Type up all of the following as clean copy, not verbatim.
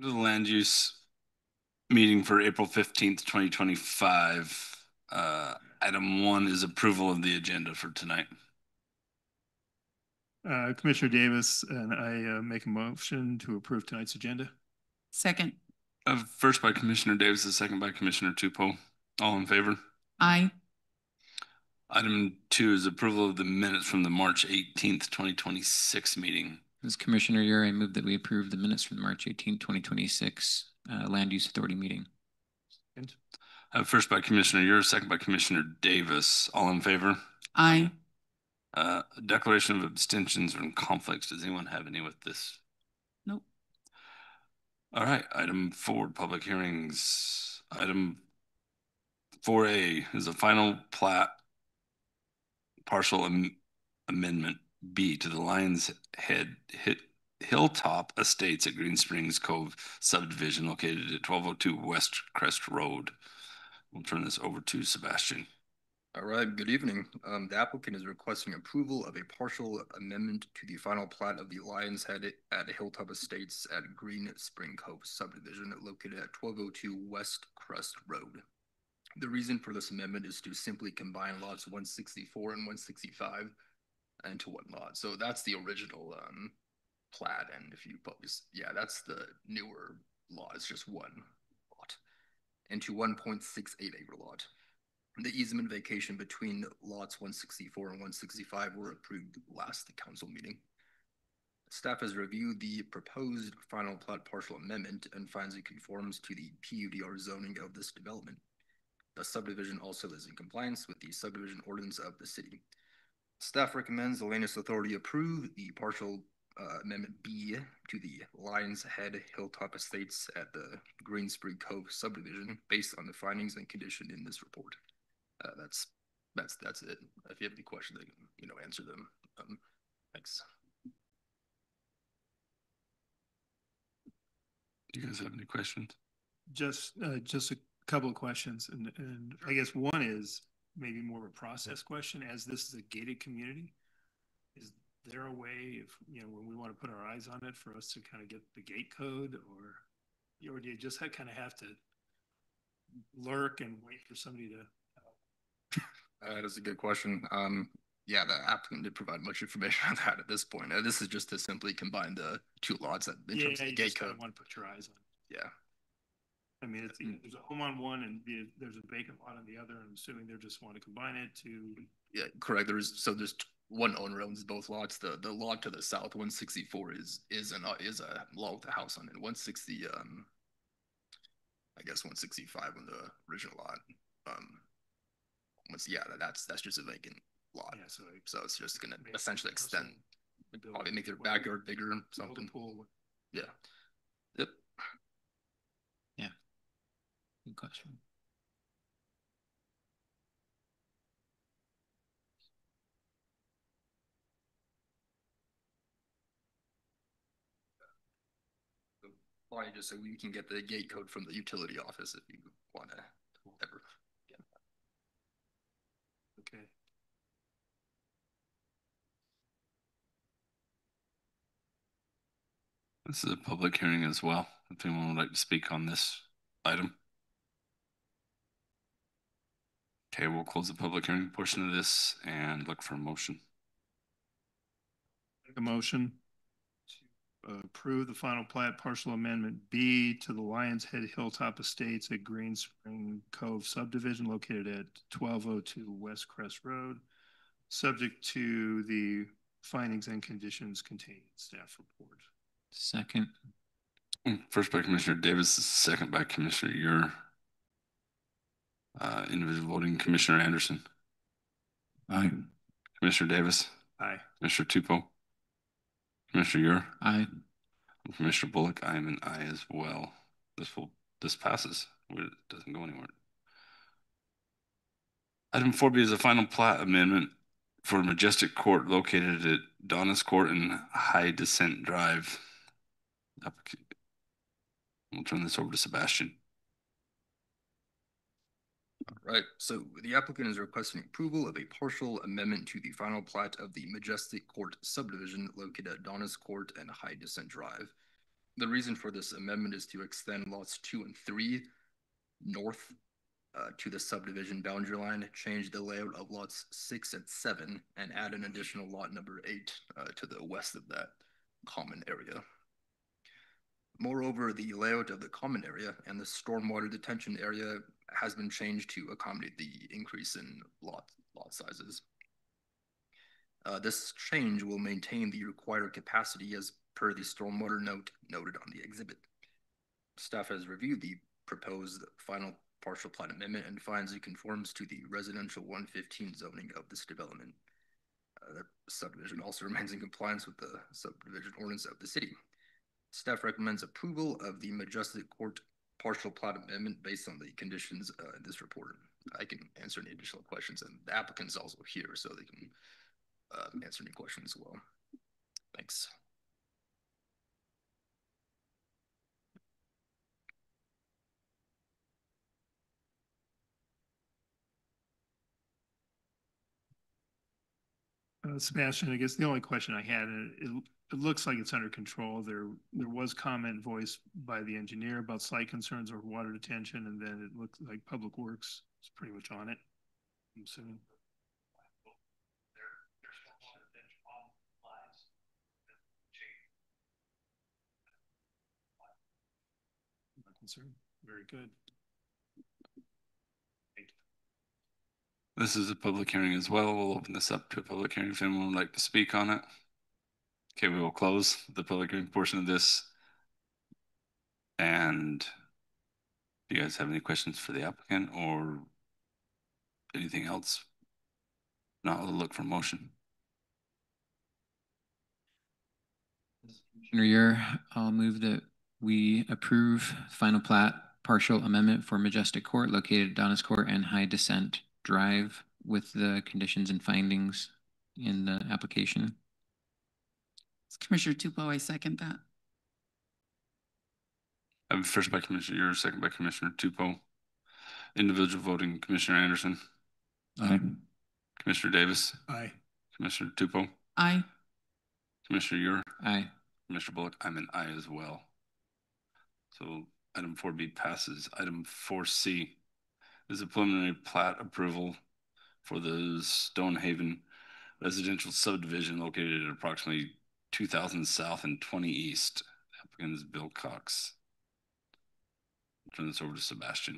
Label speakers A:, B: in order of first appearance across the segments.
A: The land use meeting for April 15th, 2025. Item 1 is approval of the agenda for tonight.
B: Commissioner Davis and I make a motion to approve tonight's agenda.
C: Second.
A: First by Commissioner Davis, second by Commissioner Tupou. All in favor?
C: Aye.
A: Item 2 is approval of the minutes from the March 18th, 2026 meeting.
D: As Commissioner Ure, I move that we approve the minutes from the March 18th, 2026 Land Use Authority meeting.
B: Second.
A: First by Commissioner Ure, second by Commissioner Davis. All in favor?
C: Aye.
A: Declaration of abstentions and conflicts. Does anyone have any with this?
C: Nope.
A: All right. Item 4, public hearings. Item 4A is a final plat partial amendment B to the Lions Head Hilltop Estates at Green Springs Cove subdivision located at 1202 West Crest Road. We'll turn this over to Sebastian.
E: All right, good evening. The applicant is requesting approval of a partial amendment to the final plat of the Lions Head at Hilltop Estates at Green Spring Cove subdivision located at 1202 West Crest Road. The reason for this amendment is to simply combine lots 164 and 165 into one lot. So that's the original plat, and if you focus, yeah, that's the newer lot. It's just one lot into 1.68 acre lot. The easement vacation between lots 164 and 165 were approved last council meeting. Staff has reviewed the proposed final plat partial amendment and finds it conforms to the PUDR zoning of this development. The subdivision also is in compliance with the subdivision ordinance of the city. Staff recommends the Land Use Authority approve the partial amendment B to the Lions Head Hilltop Estates at the Green Spring Cove subdivision based on the findings and condition in this report. That's it. If you have any questions, I can answer them. Thanks.
A: Do you guys have any questions?
B: Just a couple of questions, and I guess one is maybe more of a process question. As this is a gated community, is there a way, if when we want to put our eyes on it, for us to kind of get the gate code, or do you just kind of have to lurk and wait for somebody to?
E: That is a good question. Yeah, the applicant did provide much information on that at this point. This is just to simply combine the two lots in terms of the gate code.
B: Want to put your eyes on it.
E: Yeah.
B: I mean, there's a home on one and there's a vacant lot on the other. I'm assuming they just want to combine it to.
E: Yeah, correct. There's one owner owns both lots. The lot to the south, 164, is a lot with a house on it. 160, I guess 165 on the original lot. That's just a vacant lot. Yeah, so it's just gonna essentially extend, probably make their backyard bigger, something.
B: Pool.
E: Yeah. Yep.
D: Yeah. Good question.
E: Why just so you can get the gate code from the utility office if you want to ever. Yeah.
B: Okay.
A: This is a public hearing as well. If anyone would like to speak on this item. Okay, we'll close the public hearing portion of this and look for a motion.
B: Make a motion to approve the final plat partial amendment B to the Lions Head Hilltop Estates at Green Spring Cove subdivision located at 1202 West Crest Road, subject to the findings and conditions contained in staff report.
D: Second.
A: First by Commissioner Davis, second by Commissioner Ure. Individual voting, Commissioner Anderson.
D: Aye.
A: Commissioner Davis.
B: Aye.
A: Commissioner Tupou. Commissioner Ure.
D: Aye.
A: Commissioner Bullock, I am an aye as well. This passes. It doesn't go anywhere. Item 4B is a final plat amendment for Majestic Court located at Donis Court and High Descent Drive. We'll turn this over to Sebastian.
E: All right, so the applicant is requesting approval of a partial amendment to the final plat of the Majestic Court subdivision located at Donis Court and High Descent Drive. The reason for this amendment is to extend lots 2 and 3 north to the subdivision boundary line, change the layout of lots 6 and 7, and add an additional lot number 8 to the west of that common area. Moreover, the layout of the common area and the stormwater detention area has been changed to accommodate the increase in lot sizes. This change will maintain the required capacity as per the stormwater note noted on the exhibit. Staff has reviewed the proposed final partial plat amendment and finds it conforms to the residential 115 zoning of this development. The subdivision also remains in compliance with the subdivision ordinance of the city. Staff recommends approval of the Majestic Court partial plat amendment based on the conditions in this report. I can answer any additional questions, and the applicant's also here, so they can answer any questions as well. Thanks.
B: Sebastian, I guess the only question I had, it looks like it's under control. There was comment voiced by the engineer about slight concerns over water detention, and then it looked like Public Works is pretty much on it, I'm assuming. Not concerned. Very good.
A: This is a public hearing as well. We'll open this up to a public hearing if anyone would like to speak on it. Okay, we will close the public hearing portion of this. And do you guys have any questions for the applicant or anything else? Not, I'll look for motion.
D: Commissioner Ure, I'll move that we approve final plat partial amendment for Majestic Court located at Donis Court and High Descent Drive with the conditions and findings in the application.
C: Commissioner Tupou, I second that.
A: I have first by Commissioner Ure, second by Commissioner Tupou. Individual voting, Commissioner Anderson.
D: Aye.
A: Commissioner Davis.
B: Aye.
A: Commissioner Tupou.
C: Aye.
A: Commissioner Ure.
D: Aye.
A: Commissioner Bullock, I'm an aye as well. So item 4B passes. Item 4C is a preliminary plat approval for the Stonehaven residential subdivision located at approximately 2000 South and 20 East. Applicant is Bill Cox. I'll turn this over to Sebastian.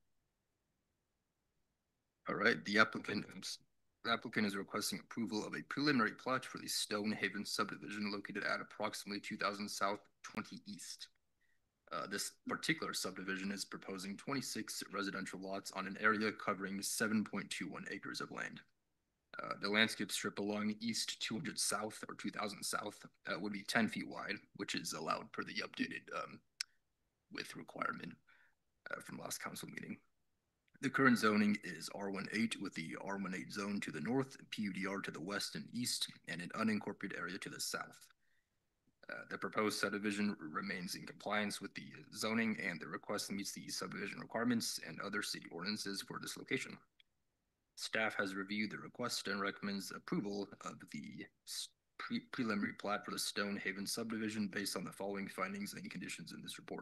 E: All right, the applicant is requesting approval of a preliminary plat for the Stonehaven subdivision located at approximately 2000 South, 20 East. This particular subdivision is proposing 26 residential lots on an area covering 7.21 acres of land. The landscape strip along East 200 South or 2000 South would be 10 feet wide, which is allowed per the updated width requirement from last council meeting. The current zoning is R18 with the R18 zone to the north, PUDR to the west and east, and an unincorporated area to the south. The proposed subdivision remains in compliance with the zoning, and the request meets the subdivision requirements and other city ordinances for this location. Staff has reviewed the request and recommends approval of the preliminary plat for the Stonehaven subdivision based on the following findings and conditions in this report.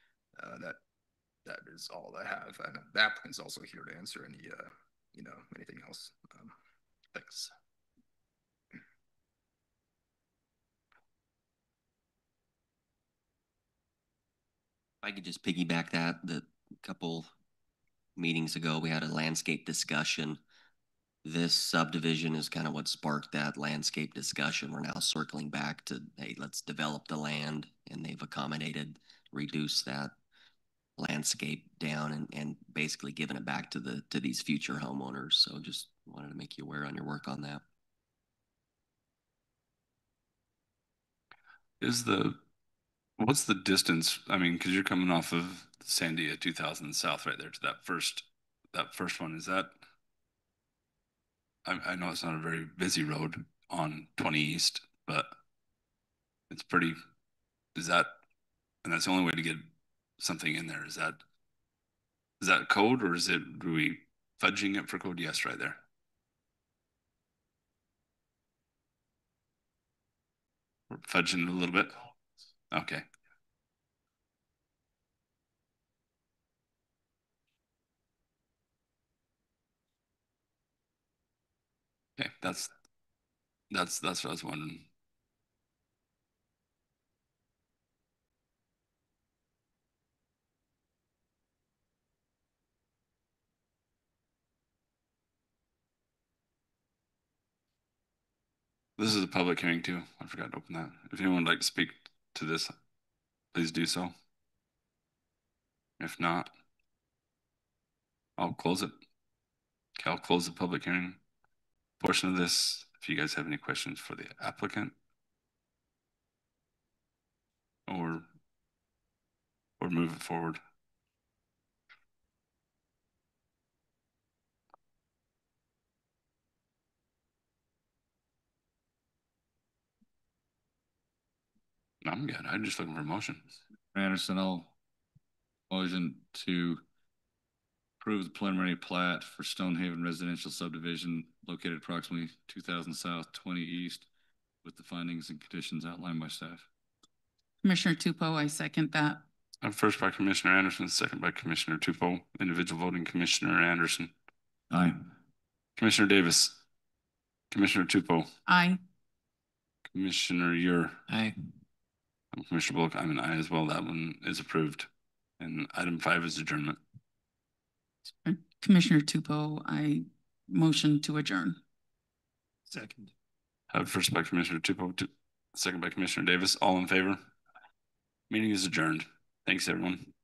E: That is all I have. And the applicant's also here to answer any, anything else. Thanks.
F: I could just piggyback that. A couple meetings ago, we had a landscape discussion. This subdivision is kind of what sparked that landscape discussion. We're now circling back to, hey, let's develop the land, and they've accommodated, reduced that landscape down and basically given it back to these future homeowners. So just wanted to make you aware on your work on that.
A: What's the distance? I mean, because you're coming off of Sandia 2000 South right there to that first one. Is that, I know it's not a very busy road on 20 East, but it's pretty, and that's the only way to get something in there. Is that code, or are we fudging it for code? Yes, right there. We're fudging it a little bit. Okay. Okay, that's what I was wondering. This is a public hearing too. I forgot to open that. If anyone would like to speak to this, please do so. If not, I'll close it. Okay, I'll close the public hearing portion of this. If you guys have any questions for the applicant or move it forward. I'm good. I'm just looking for a motion.
G: Anderson, I'll motion to approve the preliminary plat for Stonehaven Residential Subdivision located approximately 2000 south, 20 east, with the findings and conditions outlined by staff.
C: Commissioner Tupou, I second that.
A: First by Commissioner Anderson, second by Commissioner Tupou. Individual voting, Commissioner Anderson.
G: Aye.
A: Commissioner Davis. Commissioner Tupou.
C: Aye.
A: Commissioner Ure.
D: Aye.
A: Commissioner Bullock, I'm an aye as well. That one is approved. And item 5 is adjournment.
C: Commissioner Tupou, I motion to adjourn.
B: Second.
A: First by Commissioner Tupou, second by Commissioner Davis. All in favor? Meeting is adjourned. Thanks, everyone.